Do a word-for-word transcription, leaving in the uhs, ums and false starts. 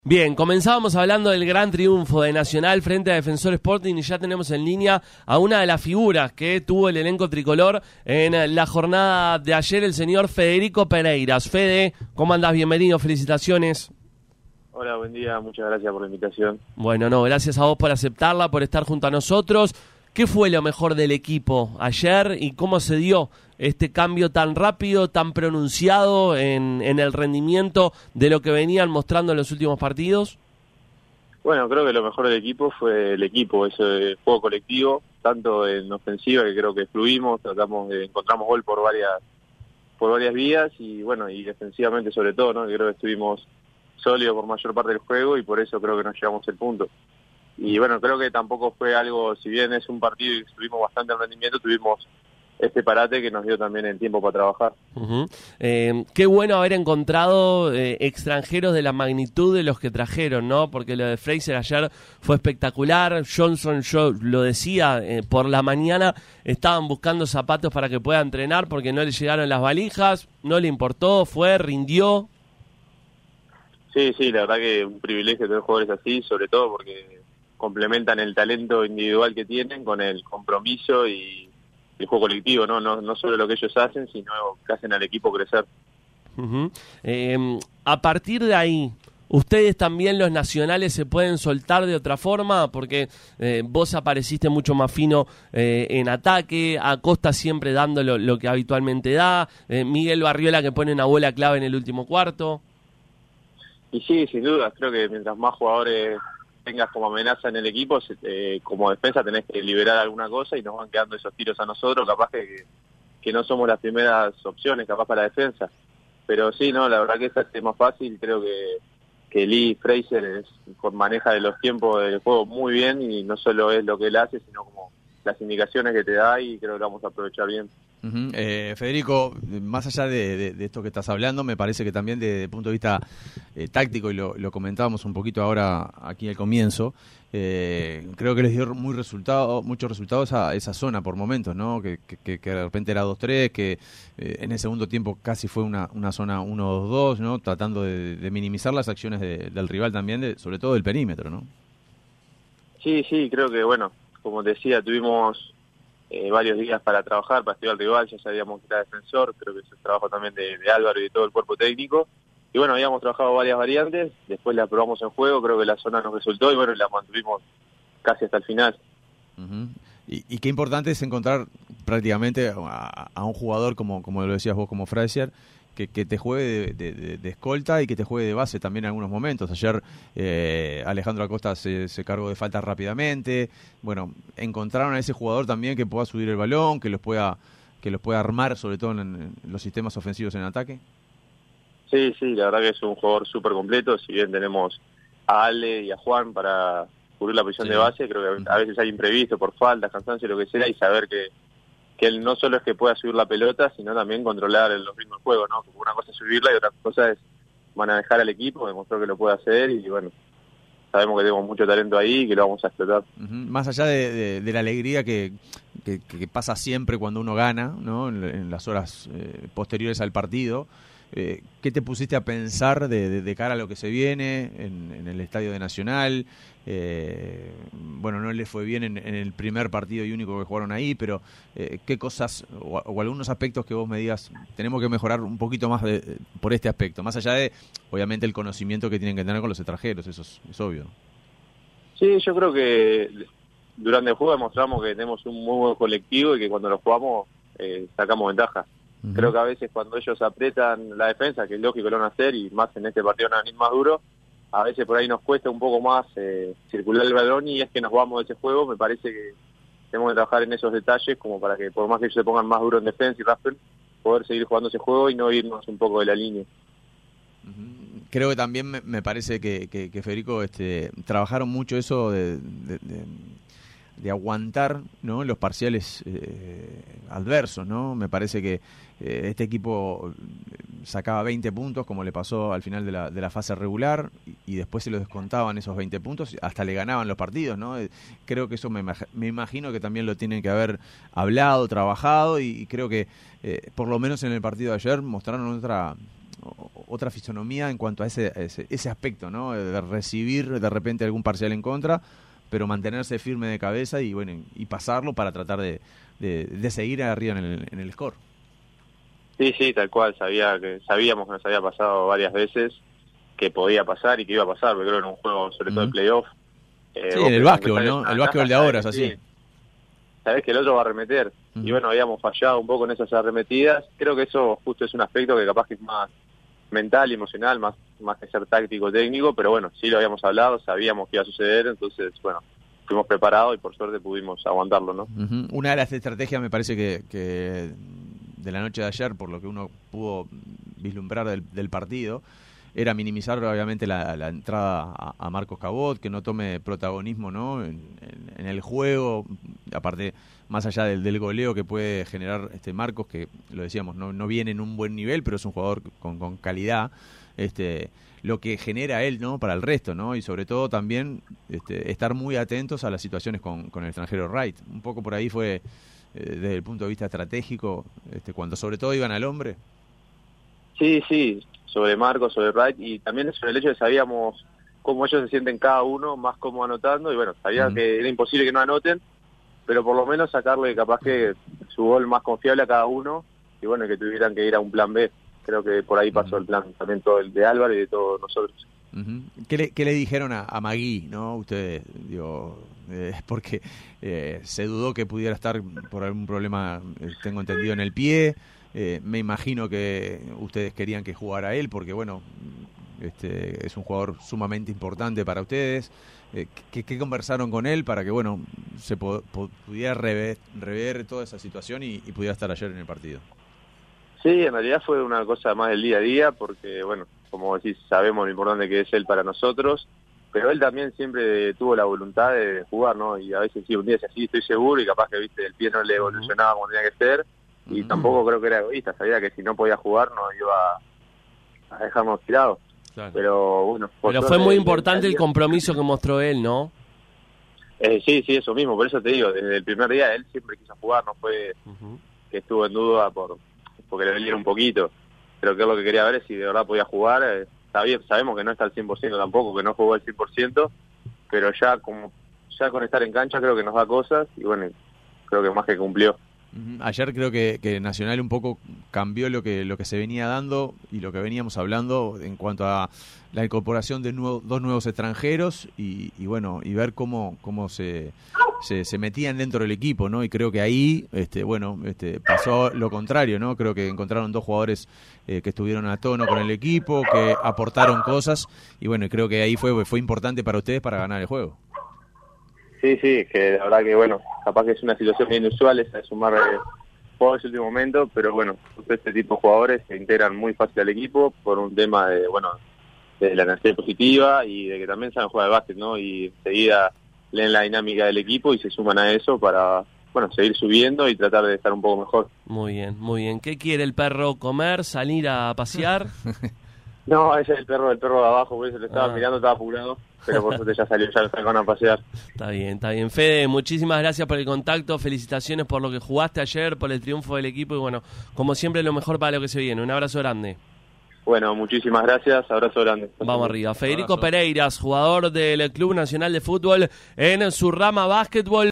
Bien, comenzábamos hablando del gran triunfo de Nacional frente a Defensor Sporting y ya tenemos en línea a una de las figuras que tuvo el elenco tricolor en la jornada de ayer, el señor Federico Pereiras. Fede, ¿cómo andás? Bienvenido, felicitaciones. Hola, buen día, muchas gracias por la invitación. Bueno, no, gracias a vos por aceptarla, por estar junto a nosotros. ¿Qué fue lo mejor del equipo ayer y cómo se dio este cambio tan rápido, tan pronunciado en, en el rendimiento de lo que venían mostrando en los últimos partidos? Bueno, creo que lo mejor del equipo fue el equipo, ese juego colectivo, tanto en ofensiva, que creo que fluimos, tratamos de encontramos gol por varias por varias vías y bueno, y defensivamente sobre todo, ¿no? Que creo que estuvimos sólidos por mayor parte del juego y por eso creo que nos llevamos el punto. Y bueno, creo que tampoco fue algo, si bien es un partido y estuvimos bastante en rendimiento, tuvimos este parate que nos dio también el tiempo para trabajar. Uh-huh. Eh, qué bueno haber encontrado eh, extranjeros de la magnitud de los que trajeron, ¿no? Porque lo de Fraser ayer fue espectacular. Johnson, yo lo decía, eh, por la mañana estaban buscando zapatos para que pueda entrenar porque no le llegaron las valijas, no le importó, fue, rindió. Sí, sí, la verdad que un privilegio tener jugadores así, sobre todo porque complementan el talento individual que tienen con el compromiso y el juego colectivo, ¿no? No, no solo lo que ellos hacen, sino que hacen al equipo crecer. Uh-huh. Eh, a partir de ahí, ¿ustedes también los nacionales se pueden soltar de otra forma? Porque eh, vos apareciste mucho más fino eh, en ataque, Acosta siempre dando lo, lo que habitualmente da, eh, Miguel Barriola que pone una bola clave en el último cuarto. Y sí, sin duda, creo que mientras más jugadores tengas como amenaza en el equipo, eh, como defensa tenés que liberar alguna cosa y nos van quedando esos tiros a nosotros, capaz que, que no somos las primeras opciones, capaz para la defensa. Pero sí, no, la verdad que esa es más fácil, creo que, que Lee Fraser es, maneja de los tiempos del juego muy bien y no solo es lo que él hace, sino como las indicaciones que te da y creo que lo vamos a aprovechar bien. Uh-huh. eh, Federico, más allá de, de, de esto que estás hablando, me parece que también desde el punto de vista eh, táctico, y lo, lo comentábamos un poquito ahora aquí al comienzo, eh, creo que les dio muy resultado, muchos resultados a esa zona por momentos, ¿no? Que, que, que de repente era dos tres, que eh, en el segundo tiempo casi fue una, una zona uno dos dos, ¿no? Tratando de, de minimizar las acciones de, del rival también, de, sobre todo del perímetro, ¿no? Sí, sí, creo que bueno, como te decía, tuvimos Eh, varios días para trabajar, para estudiar al rival, ya sabíamos que era defensor, creo que es el trabajo también de, de Álvaro y de todo el cuerpo técnico, y bueno, habíamos trabajado varias variantes, después la probamos en juego, creo que la zona nos resultó y bueno, la mantuvimos casi hasta el final. Uh-huh. y, y qué importante es encontrar prácticamente a, a un jugador como, como lo decías vos, como Fraser, que, que te juegue de, de, de escolta y que te juegue de base también en algunos momentos. Ayer eh, Alejandro Acosta se, se cargó de faltas rápidamente. Bueno, encontraron a ese jugador también que pueda subir el balón, que los pueda que los pueda armar, sobre todo en, en los sistemas ofensivos en ataque. Sí, sí, la verdad que es un jugador súper completo. Si bien tenemos a Ale y a Juan para cubrir la posición sí. de base, creo que a veces hay imprevisto por faltas, cansancio, lo que sea, y saber que que él no solo es que pueda subir la pelota, sino también controlar los ritmos del juego, ¿no? Como una cosa es subirla y otra cosa es manejar al equipo, demostró que lo puede hacer y bueno, sabemos que tenemos mucho talento ahí y que lo vamos a explotar. Uh-huh. Más allá de, de, de la alegría que, que, que pasa siempre cuando uno gana, ¿no? En, en las horas eh, posteriores al partido, eh, ¿qué te pusiste a pensar de, de, de cara a lo que se viene en, en el Estadio de Nacional? Eh, bueno, no les fue bien en, en el primer partido y único que jugaron ahí, pero eh, ¿qué cosas o, o algunos aspectos que vos me digas tenemos que mejorar un poquito más de, de, por este aspecto? Más allá de, obviamente, el conocimiento que tienen que tener con los extranjeros, eso es, es obvio. Sí, yo creo que durante el juego demostramos que tenemos un muy buen colectivo y que cuando lo jugamos eh, sacamos ventaja. Uh-huh. Creo que a veces cuando ellos apretan la defensa, que es lógico que lo van a hacer, y más en este partido van a venir más duro, a veces por ahí nos cuesta un poco más eh, circular el balón y es que nos vamos de ese juego. Me parece que tenemos que trabajar en esos detalles como para que por más que ellos se pongan más duro en defensa y raspen, poder seguir jugando ese juego y no irnos un poco de la línea. Uh-huh. Creo que también me, me parece que, que, que Federico este, trabajaron mucho eso de, de, de, de aguantar, ¿no? Los parciales eh, adversos, ¿no? Me parece que eh, este equipo sacaba veinte puntos, como le pasó al final de la, de la fase regular, y, y después se los descontaban esos veinte puntos, hasta le ganaban los partidos, ¿no? Creo que eso me, me imagino que también lo tienen que haber hablado, trabajado, y, y creo que eh, por lo menos en el partido de ayer mostraron otra otra fisonomía en cuanto a ese, ese, ese aspecto, ¿no? De recibir de repente algún parcial en contra, pero mantenerse firme de cabeza y bueno y pasarlo para tratar de, de, de seguir arriba en el, en el score. Sí, sí, tal cual. Sabía que sabíamos que nos había pasado varias veces, que podía pasar y que iba a pasar, porque creo que en un juego, sobre todo Uh-huh. el playoff. Eh, sí, en el básquetbol, ¿no? El básquetbol de ahora es así. Sí. Sabés que el otro va a arremeter. Uh-huh. Y bueno, habíamos fallado un poco en esas arremetidas. Creo que eso justo es un aspecto que capaz que es más mental, emocional, más, más que ser táctico, técnico, pero bueno, sí lo habíamos hablado, sabíamos que iba a suceder, entonces, bueno, fuimos preparados y por suerte pudimos aguantarlo, ¿no? Uh-huh. Una de las estrategias me parece que, que de la noche de ayer, por lo que uno pudo vislumbrar del, del partido, era minimizar obviamente la, la entrada a, a Marcos Cabot, que no tome protagonismo, ¿no? En, en, en el juego, aparte más allá del, del goleo que puede generar este Marcos, que lo decíamos, no, no viene en un buen nivel, pero es un jugador con, con calidad, este, lo que genera él, ¿no? Para el resto, ¿no? Y sobre todo también este, estar muy atentos a las situaciones con, con el extranjero Wright. Un poco por ahí fue, eh, desde el punto de vista estratégico, este, cuando sobre todo iban al hombre. Sí, sí, sobre Marcos, sobre Wright, y también sobre el hecho de que sabíamos cómo ellos se sienten cada uno, más como anotando, y bueno, sabía uh-huh. que era imposible que no anoten, pero por lo menos sacarle capaz que su gol más confiable a cada uno, y bueno, que tuvieran que ir a un plan B. Creo que por ahí pasó uh-huh. el plan también todo el de Álvaro y de todos nosotros. Uh-huh. ¿Qué, le, ¿Qué le dijeron a, a Magui, no? Ustedes, digo, eh, porque eh, se dudó que pudiera estar por algún problema, eh, tengo entendido, en el pie. Eh, me imagino que ustedes querían que jugara él porque, bueno, este es un jugador sumamente importante para ustedes. Eh, ¿qué, ¿Qué conversaron con él para que, bueno, se po- po- pudiera rever, rever toda esa situación y, y pudiera estar ayer en el partido? Sí, en realidad fue una cosa más del día a día porque, bueno, como decís, sabemos lo importante que es él para nosotros, pero él también siempre tuvo la voluntad de jugar, ¿no? Y a veces sí, un día es así, estoy seguro, y capaz que, viste, el pie no le evolucionaba como tenía que ser. Y tampoco creo que era egoísta, sabía que si no podía jugar no iba a dejarnos tirados. Claro. Pero bueno. Pero fue muy importante el compromiso que mostró él, ¿no? Eh, sí, sí, eso mismo, por eso te digo, desde el primer día él siempre quiso jugar, no fue uh-huh. que estuvo en duda por porque le doliera un poquito. Pero que es lo que quería ver es si de verdad podía jugar. Eh, está bien, sabemos que no está al cien por ciento tampoco, que no jugó al cien por ciento, pero ya como ya con estar en cancha creo que nos da cosas y bueno, creo que más que cumplió. Ayer creo que, que Nacional un poco cambió lo que lo que se venía dando y lo que veníamos hablando en cuanto a la incorporación de nuevo, dos nuevos extranjeros y, y bueno y ver cómo cómo se, se se metían dentro del equipo, ¿no? Y creo que ahí este bueno este pasó lo contrario, ¿no? Creo que encontraron dos jugadores eh, que estuvieron a tono con el equipo, que aportaron cosas y bueno, y creo que ahí fue fue importante para ustedes para ganar el juego. Sí, sí, que la verdad que, bueno, capaz que es una situación bien inusual esa de sumar eh, jugadores en el último momento, pero bueno, este tipo de jugadores se integran muy fácil al equipo por un tema de, bueno, de la energía positiva y de que también saben jugar al básquet, ¿no? Y enseguida leen la dinámica del equipo y se suman a eso para, bueno, seguir subiendo y tratar de estar un poco mejor. Muy bien, muy bien. ¿Qué quiere el perro comer? ¿Salir a pasear? No, ese es el perro, el perro de abajo, por eso lo estaba ah. mirando, estaba apurado. Pero por suerte ya salió, ya lo sacaron a pasear. Está bien, está bien. Fede, muchísimas gracias por el contacto, felicitaciones por lo que jugaste ayer, por el triunfo del equipo y bueno, como siempre lo mejor para lo que se viene. Un abrazo grande. Bueno, muchísimas gracias, abrazo grande. Vamos arriba. Federico Pereiras, jugador del Club Nacional de Fútbol en su rama básquetbol.